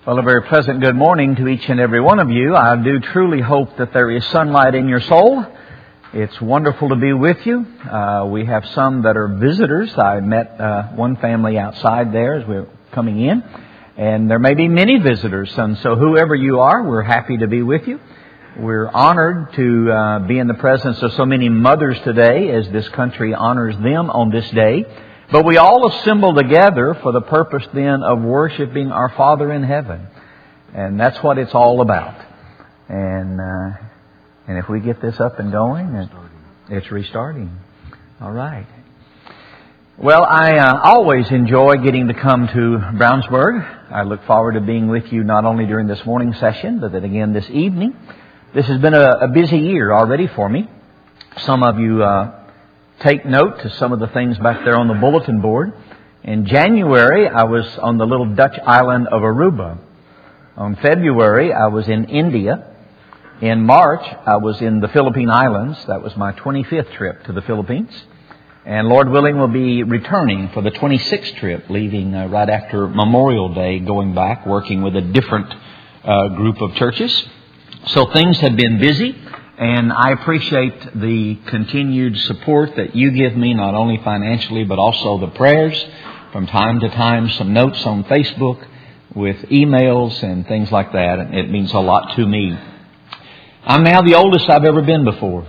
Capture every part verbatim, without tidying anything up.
Well, a very pleasant good morning to each and every one of you. I do truly hope that there is sunlight in your soul. It's wonderful to be with you. Uh, we have some that are visitors. I met uh, one family outside there as we were coming in. And there may be many visitors. And so whoever you are, we're happy to be with you. We're honored to uh, be in the presence of so many mothers today as this country honors them on this day. But we all assemble together for the purpose then of worshiping our Father in heaven. And that's what it's all about. And uh, and if we get this up and going, it, it's restarting. All right. Well, I uh, always enjoy getting to come to Brownsburg. I look forward to being with you not only during this morning session, but then again this evening. This has been a, a busy year already for me. Some of you uh, take note to some of the things back there on the bulletin board. In January, I was on the little Dutch island of Aruba. On February, I was in India. In March, I was in the Philippine Islands. That was my twenty-fifth trip to the Philippines. And Lord willing, we'll be returning for the twenty-sixth trip, leaving uh, right after Memorial Day, going back, working with a different uh, group of churches. So things have been busy. And I appreciate the continued support that you give me, not only financially, but also the prayers from time to time, some notes on Facebook with emails and things like that. And it means a lot to me. I'm now the oldest I've ever been before.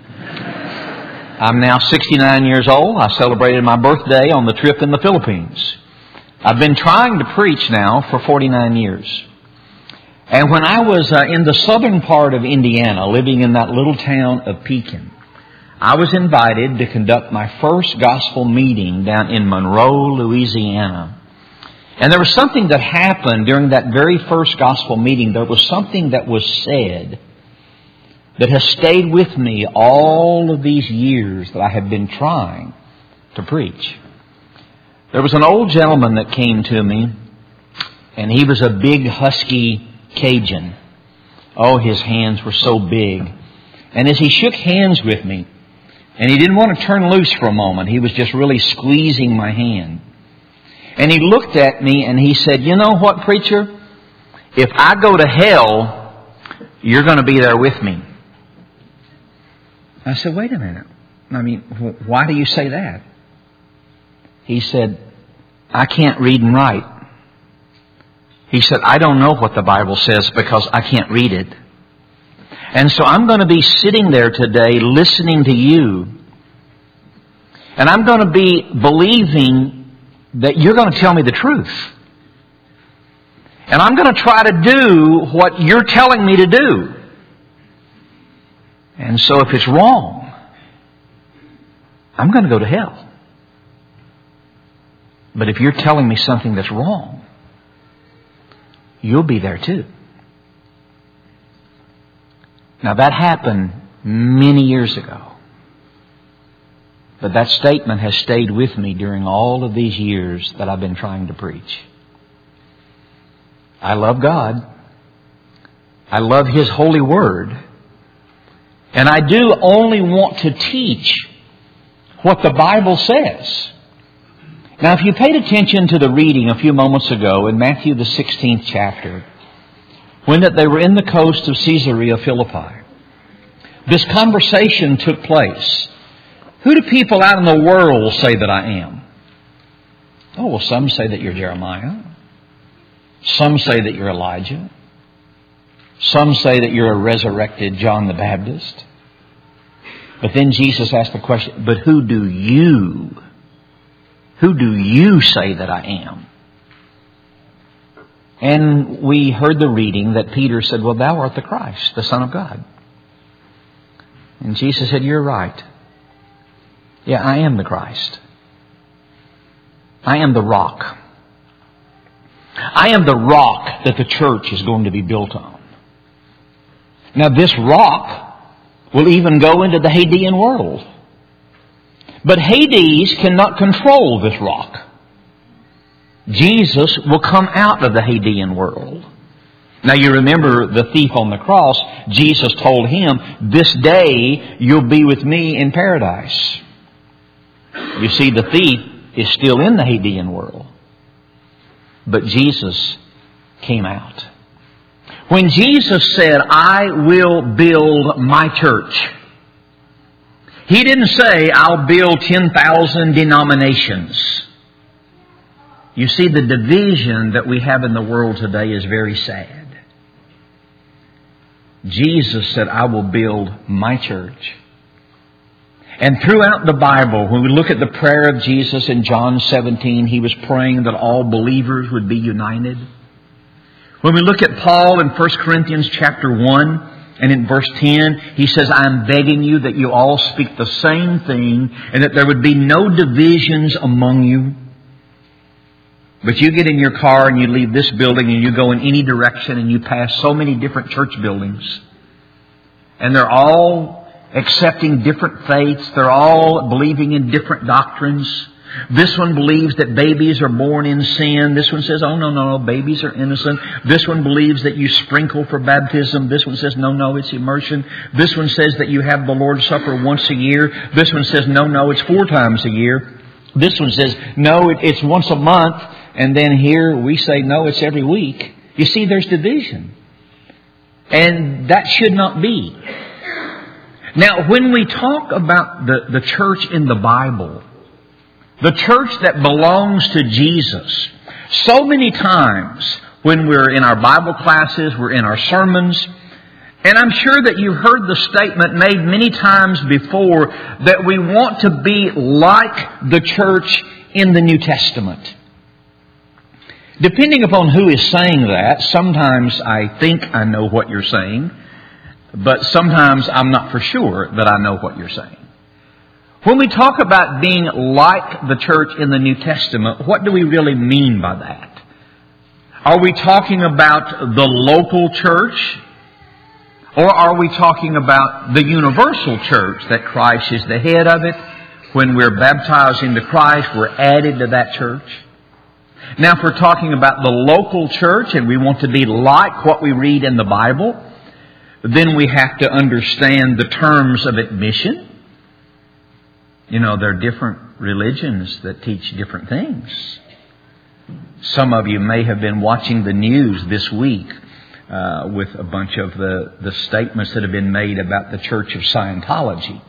I'm now sixty-nine years old. I celebrated my birthday on the trip in the Philippines. I've been trying to preach now for forty-nine years. And when I was uh, in the southern part of Indiana, living in that little town of Pekin, I was invited to conduct my first gospel meeting down in Monroe, Louisiana. And there was something that happened during that very first gospel meeting. There was something that was said that has stayed with me all of these years that I have been trying to preach. There was an old gentleman that came to me, and he was a big, husky Cajun. Oh, his hands were so big. And as he shook hands with me, and he didn't want to turn loose for a moment, he was just really squeezing my hand. And he looked at me and he said, "You know what, preacher? If I go to hell, you're going to be there with me." I said, "Wait a minute. I mean, why do you say that?" He said, "I can't read and write." He said, "I don't know what the Bible says because I can't read it. And so I'm going to be sitting there today listening to you. And I'm going to be believing that you're going to tell me the truth. And I'm going to try to do what you're telling me to do. And so if it's wrong, I'm going to go to hell. But if you're telling me something that's wrong, you'll be there too." Now that happened many years ago. But that statement has stayed with me during all of these years that I've been trying to preach. I love God. I love His holy word. And I do only want to teach what the Bible says. Now, if you paid attention to the reading a few moments ago in Matthew the sixteenth chapter, when they were in the coast of Caesarea Philippi, this conversation took place. Who do people out in the world say that I am? Oh, well, some say that you're Jeremiah. Some say that you're Elijah. Some say that you're a resurrected John the Baptist. But then Jesus asked the question, "But who do you Who do you say that I am?" And we heard the reading that Peter said, "Well, thou art the Christ, the Son of God." And Jesus said, "You're right. Yeah, I am the Christ. I am the rock. I am the rock that the church is going to be built on. Now, this rock will even go into the Hadean world. But Hades cannot control this rock. Jesus will come out of the Hadean world. Now you remember the thief on the cross. Jesus told him, "This day you'll be with me in paradise." You see, the thief is still in the Hadean world. But Jesus came out. When Jesus said, I will build my church, He didn't say, I'll build ten thousand denominations. You see, the division that we have in the world today is very sad. Jesus said, I will build my church. And throughout the Bible, when we look at the prayer of Jesus in John seventeen, He was praying that all believers would be united. When we look at Paul in First Corinthians chapter one, and in verse ten, he says, I'm begging you that you all speak the same thing and that there would be no divisions among you. But you get in your car and you leave this building and you go in any direction and you pass so many different church buildings. And they're all accepting different faiths. They're all believing in different doctrines. This one believes that babies are born in sin. This one says, oh, no, no, no, babies are innocent. This one believes that you sprinkle for baptism. This one says, no, no, it's immersion. This one says that you have the Lord's Supper once a year. This one says, no, no, it's four times a year. This one says, no, it, it's once a month. And then here we say, no, it's every week. You see, there's division. And that should not be. Now, when we talk about the, the church in the Bible, the church that belongs to Jesus, so many times when we're in our Bible classes, we're in our sermons, and I'm sure that you've heard the statement made many times before that we want to be like the church in the New Testament. Depending upon who is saying that, sometimes I think I know what you're saying, but sometimes I'm not for sure that I know what you're saying. When we talk about being like the church in the New Testament, what do we really mean by that? Are we talking about the local church? Or are we talking about the universal church, that Christ is the head of it? When we're baptized into Christ, we're added to that church. Now, if we're talking about the local church and we want to be like what we read in the Bible, then we have to understand the terms of admission. You know, there are different religions that teach different things. Some of you may have been watching the news this week uh, with a bunch of the, the statements that have been made about the Church of Scientology.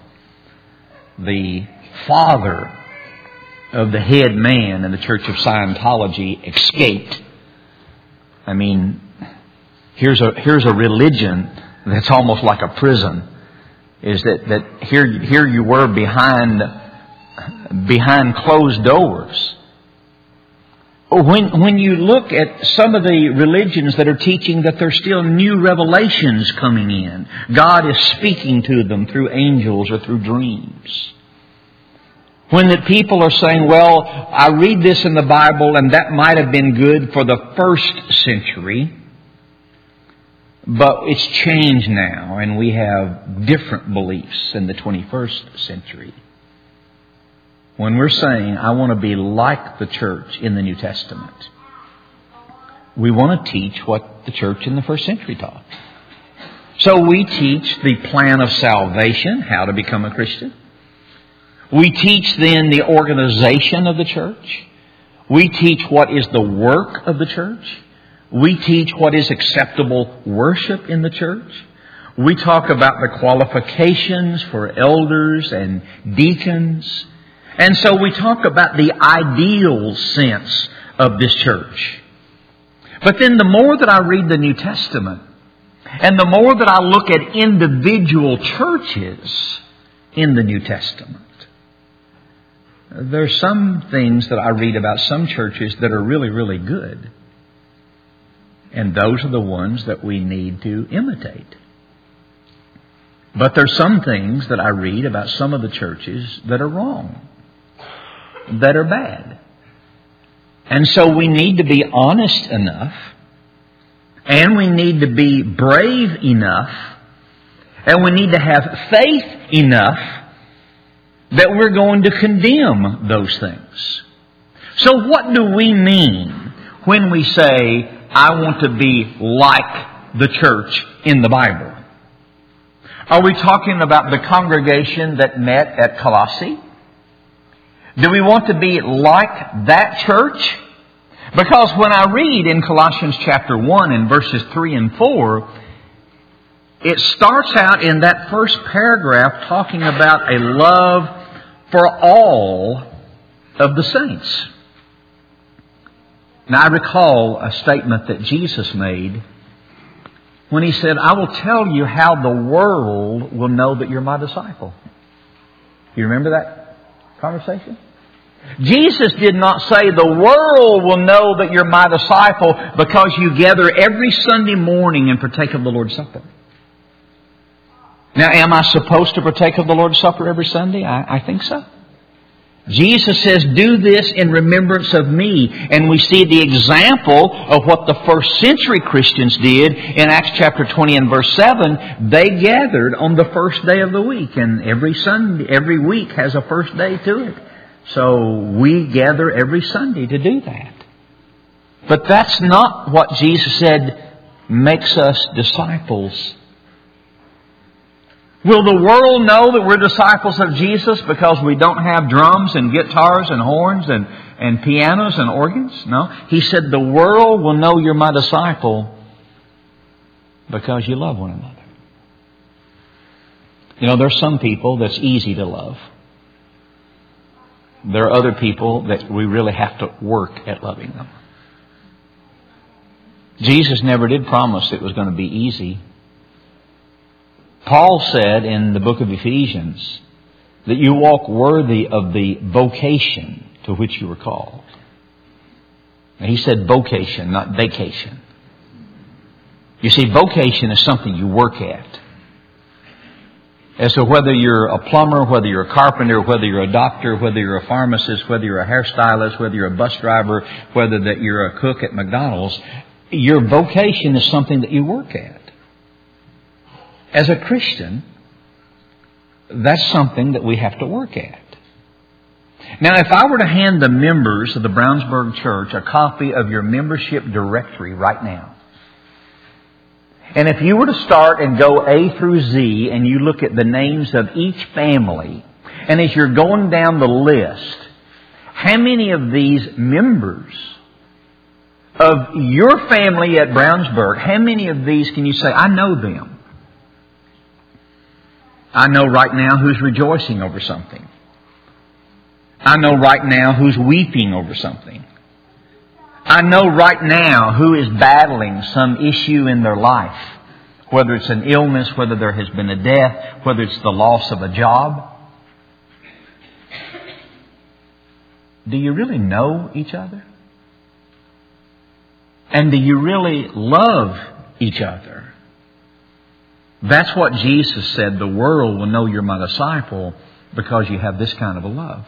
The father of the head man in the Church of Scientology escaped. I mean, here's a here's a religion that's almost like a prison. Is that, that here here you were behind behind closed doors. When when you look at some of the religions that are teaching that there's still new revelations coming in, God is speaking to them through angels or through dreams. When the people are saying, well, I read this in the Bible and that might have been good for the first century, but it's changed now and we have different beliefs in the twenty-first century. When we're saying, I want to be like the church in the New Testament, we want to teach what the church in the first century taught. So we teach the plan of salvation, how to become a Christian. We teach then the organization of the church. We teach what is the work of the church. We teach what is acceptable worship in the church. We talk about the qualifications for elders and deacons. And so we talk about the ideal sense of this church. But then the more that I read the New Testament, and the more that I look at individual churches in the New Testament, there are some things that I read about some churches that are really, really good. And those are the ones that we need to imitate. But there are some things that I read about some of the churches that are wrong, that are bad. And so we need to be honest enough, and we need to be brave enough, and we need to have faith enough that we're going to condemn those things. So what do we mean when we say, I want to be like the church in the Bible? Are we talking about the congregation that met at Colossae? Do we want to be like that church? Because when I read in Colossians chapter one and verses three and four, it starts out in that first paragraph talking about a love for all of the saints. Now I recall a statement that Jesus made when He said, I will tell you how the world will know that you're my disciple. You remember that conversation? Jesus did not say the world will know that you're my disciple because you gather every Sunday morning and partake of the Lord's Supper. Now, am I supposed to partake of the Lord's Supper every Sunday? I, I think so. Jesus says, do this in remembrance of me. And we see the example of what the first century Christians did in Acts chapter twenty and verse seven. They gathered on the first day of the week. And every Sunday, every week has a first day to it. So we gather every Sunday to do that. But that's not what Jesus said makes us disciples. Will the world know that we're disciples of Jesus because we don't have drums and guitars and horns and, and pianos and organs? No. He said the world will know you're my disciple because you love one another. You know, there's some people that's easy to love. There are other people that we really have to work at loving them. Jesus never did promise it was going to be easy. Paul said in the book of Ephesians that you walk worthy of the vocation to which you were called. Now, he said vocation, not vacation. You see, vocation is something you work at. As to whether you're a plumber, whether you're a carpenter, whether you're a doctor, whether you're a pharmacist, whether you're a hairstylist, whether you're a bus driver, whether that you're a cook at McDonald's, your vocation is something that you work at. As a Christian, that's something that we have to work at. Now, if I were to hand the members of the Brownsburg Church a copy of your membership directory right now, and if you were to start and go A through Z and you look at the names of each family, and as you're going down the list, how many of these members of your family at Brownsburg, how many of these can you say, I know them? I know right now who's rejoicing over something. I know right now who's weeping over something. I know right now who is battling some issue in their life. Whether it's an illness, whether there has been a death, whether it's the loss of a job. Do you really know each other? And do you really love each other? That's what Jesus said. The world will know you're my disciple because you have this kind of a love.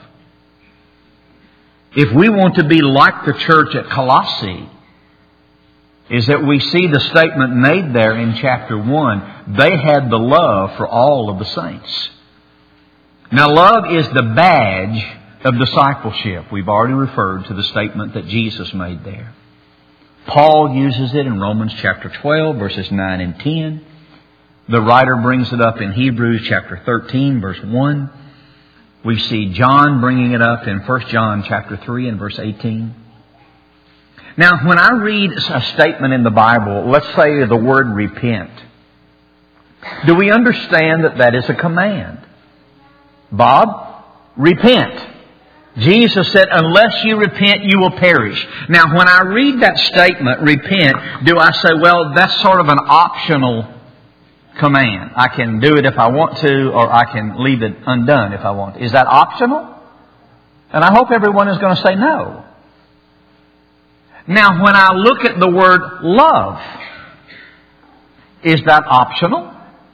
If we want to be like the church at Colossae, is that we see the statement made there in chapter one. They had the love for all of the saints. Now, love is the badge of discipleship. We've already referred to the statement that Jesus made there. Paul uses it in Romans chapter twelve, verses nine and ten. The writer brings it up in Hebrews chapter thirteen, verse one. We see John bringing it up in First John chapter three and verse eighteen. Now, when I read a statement in the Bible, let's say the word repent, do we understand that that is a command? Bob, repent. Jesus said, unless you repent, you will perish. Now, when I read that statement, repent, do I say, well, that's sort of an optional command. I can do it if I want to, or I can leave it undone if I want to. Is that optional? And I hope everyone is going to say no. Now, when I look at the word love, is that optional?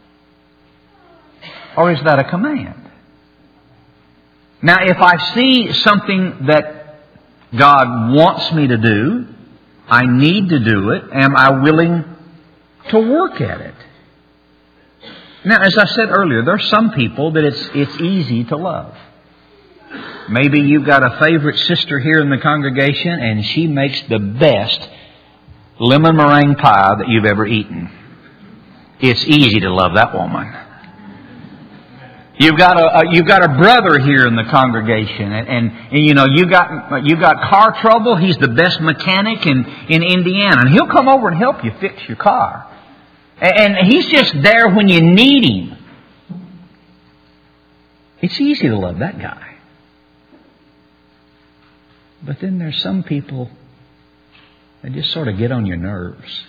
Or is that a command? Now, if I see something that God wants me to do, I need to do it, am I willing to work at it? Now, as I said earlier, there are some people that it's it's easy to love. Maybe you've got a favorite sister here in the congregation and she makes the best lemon meringue pie that you've ever eaten. It's easy to love that woman. You've got a, a you've got a brother here in the congregation, and, and, and you know you got you got car trouble. He's the best mechanic in in Indiana, and he'll come over and help you fix your car. And, and he's just there when you need him. It's easy to love that guy. But then there's some people that just sort of get on your nerves.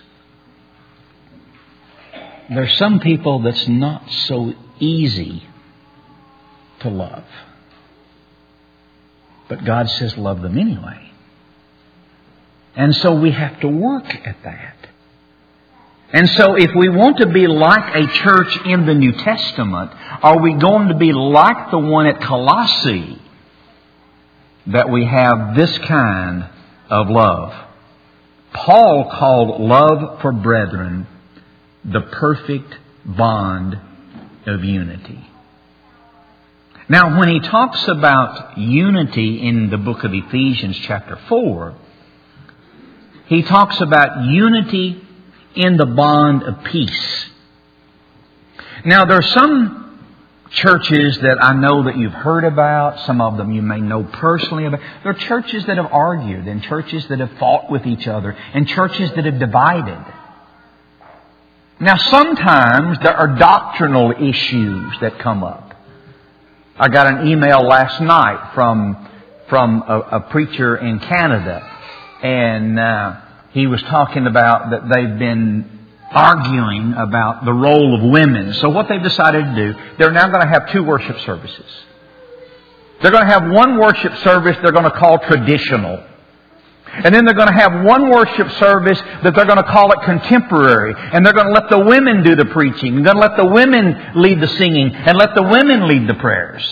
There's some people that's not so easy to love. But God says love them anyway. And so we have to work at that. And so if we want to be like a church in the New Testament, are we going to be like the one at Colossae, that we have this kind of love? Paul called love for brethren the perfect bond of unity. Now, when he talks about unity in the book of Ephesians chapter four, he talks about unity in the bond of peace. Now, there are some churches that I know that you've heard about. Some of them you may know personally about. There are churches that have argued, and churches that have fought with each other, and churches that have divided. Now, sometimes there are doctrinal issues that come up. I got an email last night from from a, a preacher in Canada, and uh, he was talking about that they've been arguing about the role of women. So what they've decided to do, they're now going to have two worship services. They're going to have one worship service they're going to call traditional. And then they're going to have one worship service that they're going to call it contemporary. And they're going to let the women do the preaching. They're going to let the women lead the singing. And let the women lead the prayers.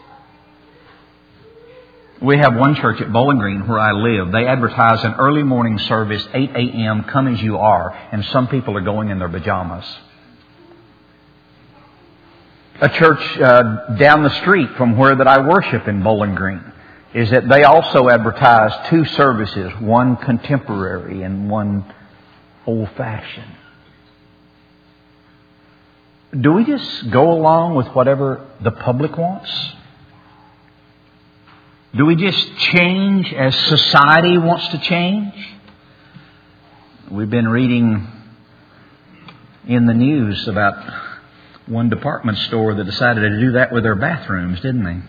We have one church at Bowling Green where I live. They advertise an early morning service, eight a.m., come as you are. And some people are going in their pajamas. A church uh, down the street from where that I worship in Bowling Green is that they also advertise two services, one contemporary and one old-fashioned. Do we just go along with whatever the public wants? Do we just change as society wants to change? We've been reading in the news about one department store that decided to do that with their bathrooms, didn't they?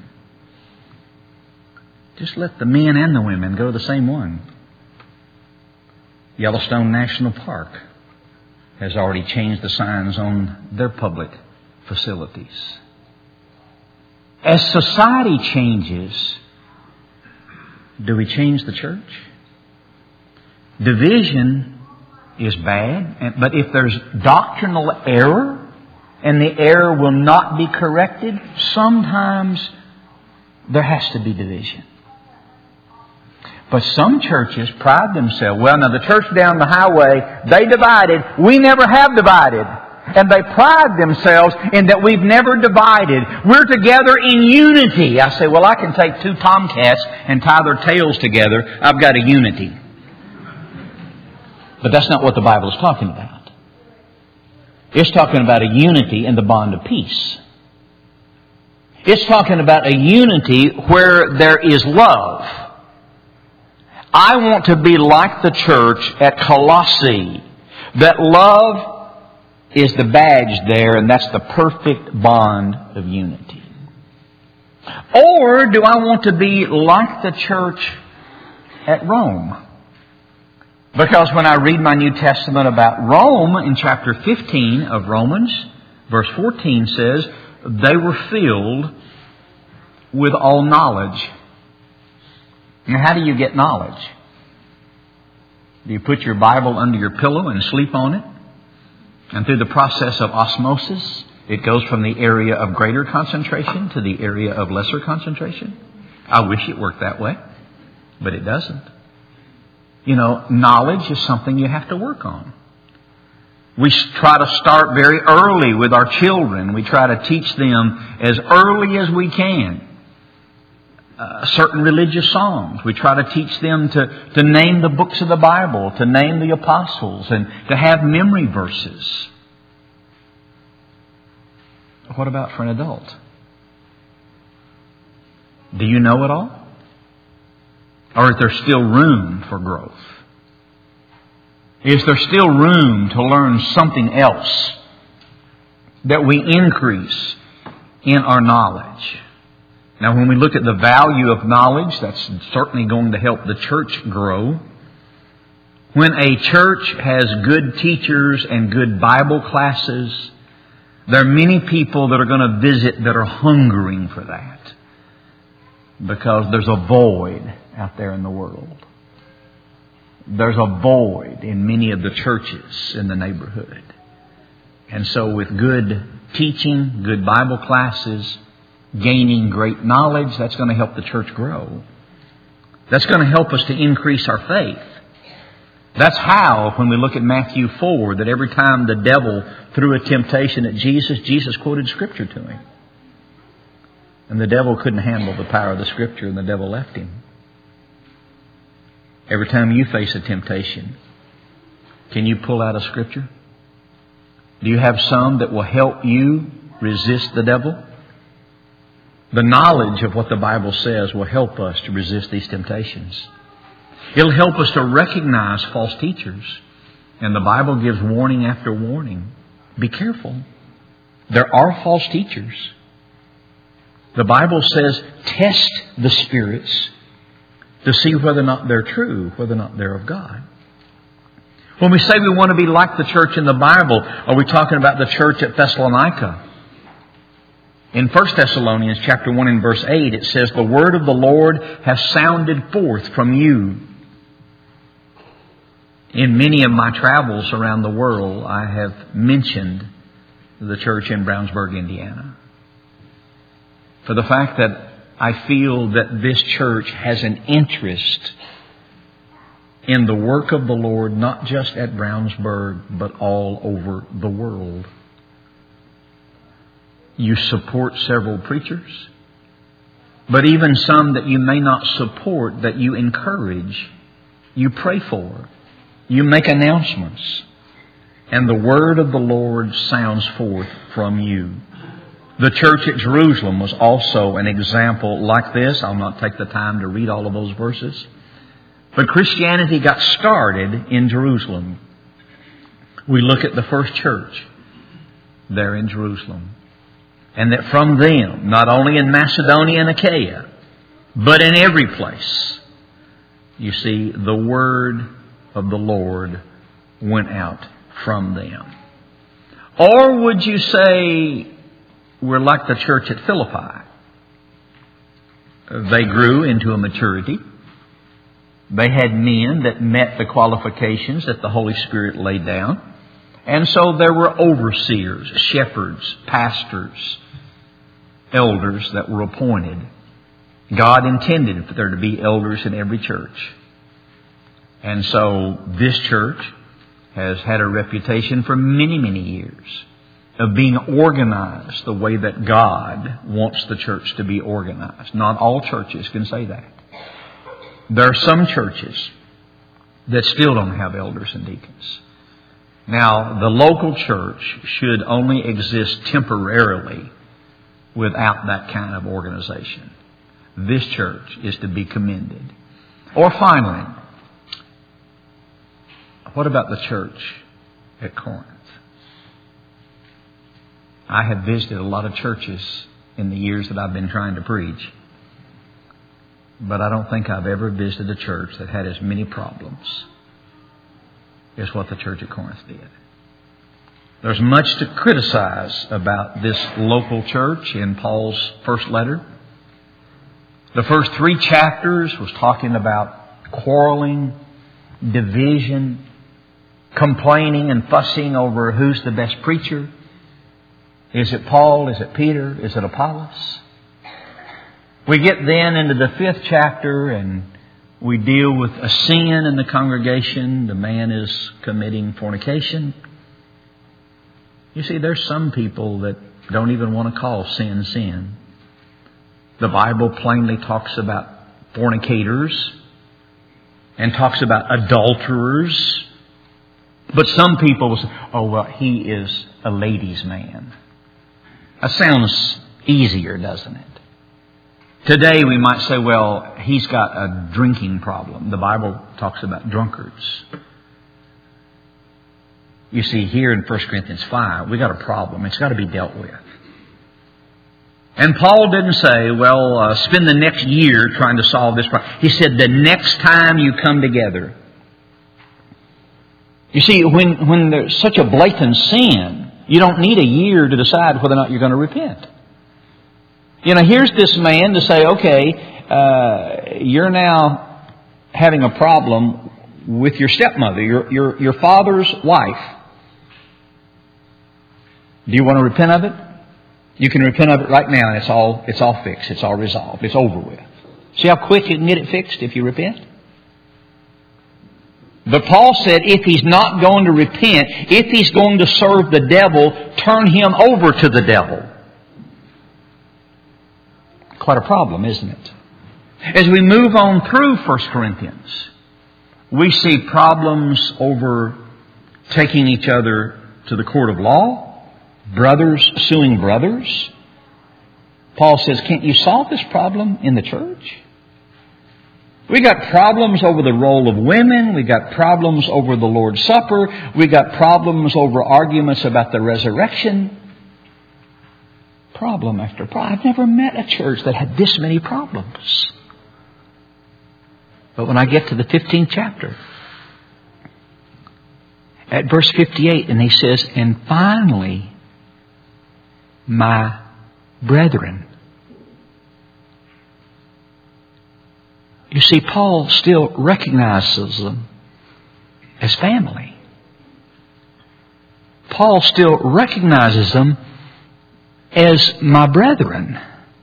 Just let the men and the women go to the same one. Yellowstone National Park has already changed the signs on their public facilities. As society changes, do we change the church? Division is bad, but if there's doctrinal error and the error will not be corrected, sometimes there has to be division. But some churches pride themselves. Well, now the church down the highway, they divided. We never have divided. And they pride themselves in that we've never divided. We're together in unity. I say, well, I can take two tomcats and tie their tails together. I've got a unity. But that's not what the Bible is talking about. It's talking about a unity in the bond of peace. It's talking about a unity where there is love. I want to be like the church at Colossae. That love is the badge there, and that's the perfect bond of unity. Or do I want to be like the church at Rome? Because when I read my New Testament about Rome, in chapter fifteen of Romans, verse fourteen says, they were filled with all knowledge. Now, how do you get knowledge? Do you put your Bible under your pillow and sleep on it? And through the process of osmosis, it goes from the area of greater concentration to the area of lesser concentration? I wish it worked that way, but it doesn't. You know, knowledge is something you have to work on. We try to start very early with our children. We try to teach them as early as we can. Uh, certain religious songs. We try to teach them to, to name the books of the Bible, to name the apostles, and to have memory verses. What about for an adult? Do you know it all? Or is there still room for growth? Is there still room to learn something else, that we increase in our knowledge? Now, when we look at the value of knowledge, that's certainly going to help the church grow. When a church has good teachers and good Bible classes, there are many people that are going to visit that are hungering for that, because there's a void out there in the world. There's a void in many of the churches in the neighborhood. And so with good teaching, good Bible classes, gaining great knowledge, that's going to help the church grow. That's going to help us to increase our faith. That's how, when we look at Matthew four, that every time the devil threw a temptation at Jesus, Jesus quoted Scripture to him. And the devil couldn't handle the power of the Scripture, and the devil left him. Every time you face a temptation, can you pull out a Scripture? Do you have some that will help you resist the devil? The knowledge of what the Bible says will help us to resist these temptations. It'll help us to recognize false teachers. And the Bible gives warning after warning. Be careful. There are false teachers. The Bible says, test the spirits to see whether or not they're true, whether or not they're of God. When we say we want to be like the church in the Bible, are we talking about the church at Thessalonica? In First Thessalonians chapter one and verse eight, it says, the word of the Lord has sounded forth from you. In many of my travels around the world, I have mentioned the church in Brownsburg, Indiana, for the fact that I feel that this church has an interest in the work of the Lord, not just at Brownsburg, but all over the world. You support several preachers, but even some that you may not support, that you encourage, you pray for, you make announcements, and the word of the Lord sounds forth from you. The church at Jerusalem was also an example like this. I'll not take the time to read all of those verses. But Christianity got started in Jerusalem. We look at the first church there in Jerusalem. And that from them, not only in Macedonia and Achaia, but in every place, you see, the word of the Lord went out from them. Or would you say we're like the church at Philippi? They grew into a maturity. They had men that met the qualifications that the Holy Spirit laid down. And so there were overseers, shepherds, pastors, elders that were appointed. God intended for there to be elders in every church. And so this church has had a reputation for many, many years of being organized the way that God wants the church to be organized. Not all churches can say that. There are some churches that still don't have elders and deacons. Now, the local church should only exist temporarily without that kind of organization. This church is to be commended. Or finally, what about the church at Corinth? I have visited a lot of churches in the years that I've been trying to preach, but I don't think I've ever visited a church that had as many problems as what the church at Corinth did. There's much to criticize about this local church in Paul's first letter. The first three chapters was talking about quarreling, division, complaining and fussing over who's the best preacher. Is it Paul? Is it Peter? Is it Apollos? We get then into the fifth chapter and we deal with a sin in the congregation. The man is committing fornication. You see, there's some people that don't even want to call sin sin. The Bible plainly talks about fornicators and talks about adulterers. But some people will say, oh, well, he is a ladies' man. That sounds easier, doesn't it? Today we might say, well, he's got a drinking problem. The Bible talks about drunkards. You see, here in First Corinthians five, we got a problem. It's got to be dealt with. And Paul didn't say, well, uh, spend the next year trying to solve this problem. He said, the next time you come together. You see, when, when there's such a blatant sin, you don't need a year to decide whether or not you're going to repent. You know, here's this man to say, okay, uh, you're now having a problem with your stepmother, your, your, your father's wife. Do you want to repent of it? You can repent of it right now, and it's all it's all fixed. It's all resolved. It's over with. See how quick you can get it fixed if you repent? But Paul said if he's not going to repent, if he's going to serve the devil, turn him over to the devil. Quite a problem, isn't it? As we move on through First Corinthians, we see problems over taking each other to the court of law. Brothers suing brothers. Paul says, can't you solve this problem in the church? We got problems over the role of women. We got problems over the Lord's Supper. We got problems over arguments about the resurrection. Problem after problem. I've never met a church that had this many problems. But when I get to the fifteenth chapter, at verse fifty-eight, and he says, and finally, my brethren. You see, Paul still recognizes them as family. Paul still recognizes them as my brethren.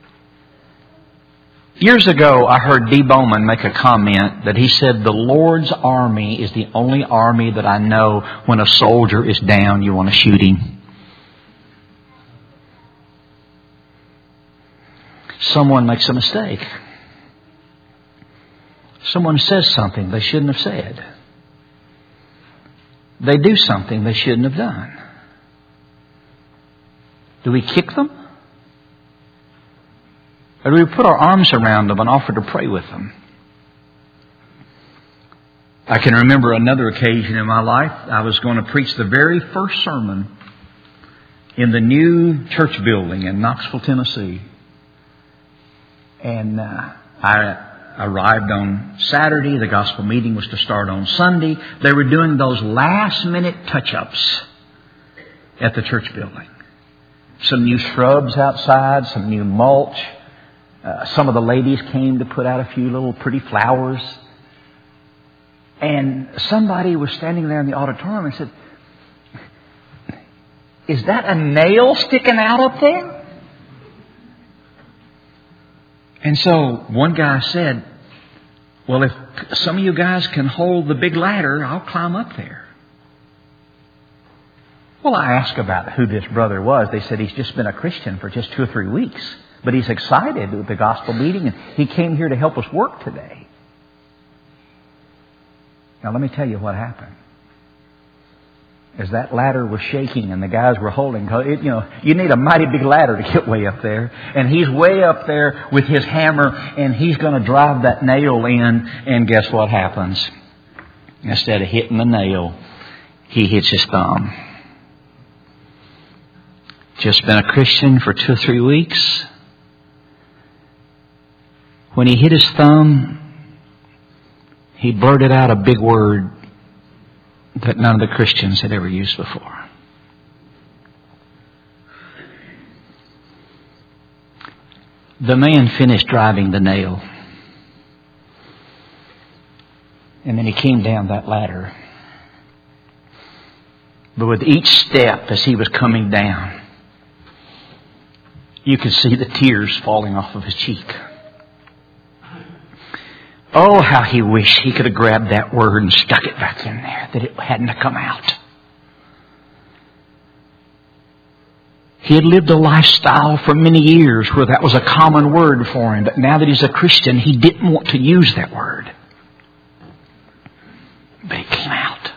Years ago, I heard D. Bowman make a comment that he said, the Lord's army is the only army that I know when a soldier is down, you want to shoot him. Someone makes a mistake. Someone says something they shouldn't have said. They do something they shouldn't have done. Do we kick them? Or do we put our arms around them and offer to pray with them? I can remember another occasion in my life. I was going to preach the very first sermon in the new church building in Knoxville, Tennessee. And uh, I arrived on Saturday. The gospel meeting was to start on Sunday. They were doing those last minute touch-ups at the church building. Some new shrubs outside, some new mulch. Uh, some of the ladies came to put out a few little pretty flowers. And somebody was standing there in the auditorium and said, is that a nail sticking out up there? And so one guy said, well, if some of you guys can hold the big ladder, I'll climb up there. Well, I asked about who this brother was. They said he's just been a Christian for just two or three weeks. But he's excited with the gospel meeting, and he came here to help us work today. Now, let me tell you what happened. As that ladder was shaking and the guys were holding, it, you know, you need a mighty big ladder to get way up there. And he's way up there with his hammer, and he's going to drive that nail in. And guess what happens? Instead of hitting the nail, he hits his thumb. Just been a Christian for two or three weeks. When he hit his thumb, he blurted out a big word that none of the Christians had ever used before. The man finished driving the nail. And then he came down that ladder. But with each step as he was coming down, you could see the tears falling off of his cheek. Oh, how he wished he could have grabbed that word and stuck it back in there, that it hadn't come out. He had lived a lifestyle for many years where that was a common word for him. But now that he's a Christian, he didn't want to use that word. But it came out.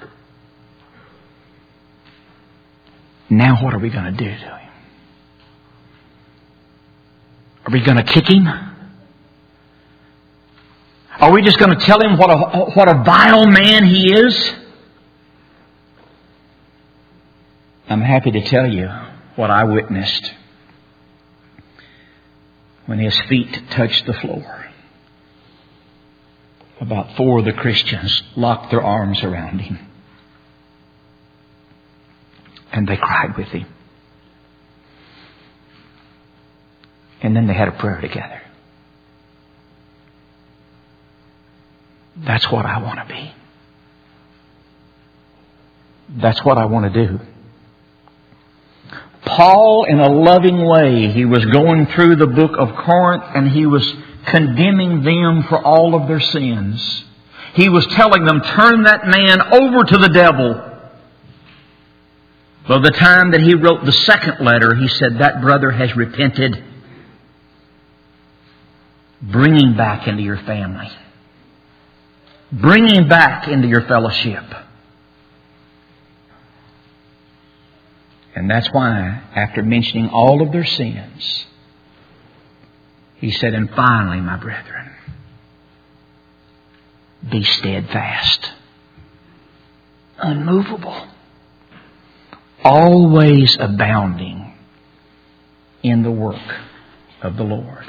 Now what are we going to do to him? Are we going to kick him? Are we just going to tell him what a, what a vile man he is? I'm happy to tell you what I witnessed when his feet touched the floor. About four of the Christians locked their arms around him. And they cried with him. And then they had a prayer together. That's what I want to be. That's what I want to do. Paul, in a loving way, he was going through the book of Corinth and he was condemning them for all of their sins. He was telling them, turn that man over to the devil. By the time that he wrote the second letter, he said, that brother has repented. Bring him back into your family. Bring him back into your fellowship. And that's why, after mentioning all of their sins, he said, and finally, my brethren, be steadfast, unmovable, always abounding in the work of the Lord.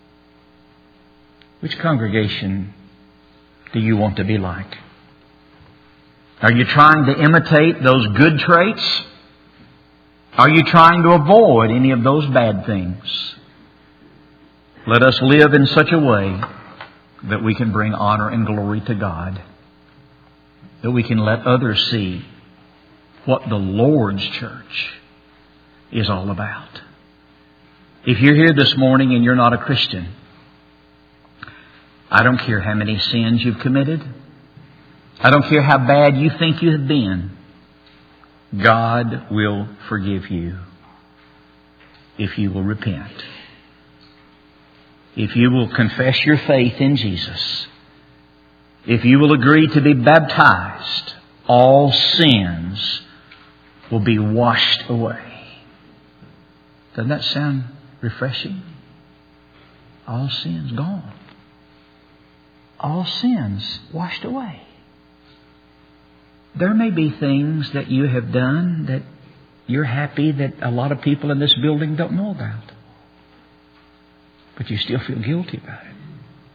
Which congregation do you want to be like? Are you trying to imitate those good traits? Are you trying to avoid any of those bad things? Let us live in such a way that we can bring honor and glory to God. That we can let others see what the Lord's church is all about. If you're here this morning and you're not a Christian, I don't care how many sins you've committed. I don't care how bad you think you have been. God will forgive you if you will repent. If you will confess your faith in Jesus. If you will agree to be baptized, all sins will be washed away. Doesn't that sound refreshing? All sins gone. All sins washed away. There may be things that you have done that you're happy that a lot of people in this building don't know about. But you still feel guilty about it.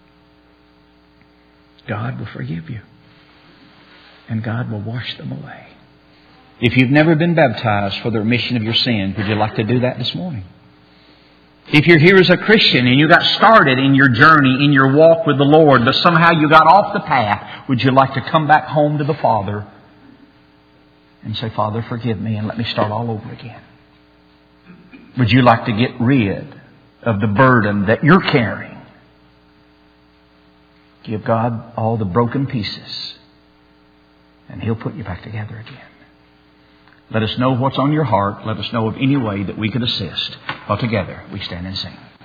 God will forgive you. And God will wash them away. If you've never been baptized for the remission of your sins, would you like to do that this morning? If you're here as a Christian and you got started in your journey, in your walk with the Lord, but somehow you got off the path, would you like to come back home to the Father and say, Father, forgive me and let me start all over again? Would you like to get rid of the burden that you're carrying? Give God all the broken pieces and He'll put you back together again. Let us know what's on your heart. Let us know of any way that we could assist. While together we stand and sing.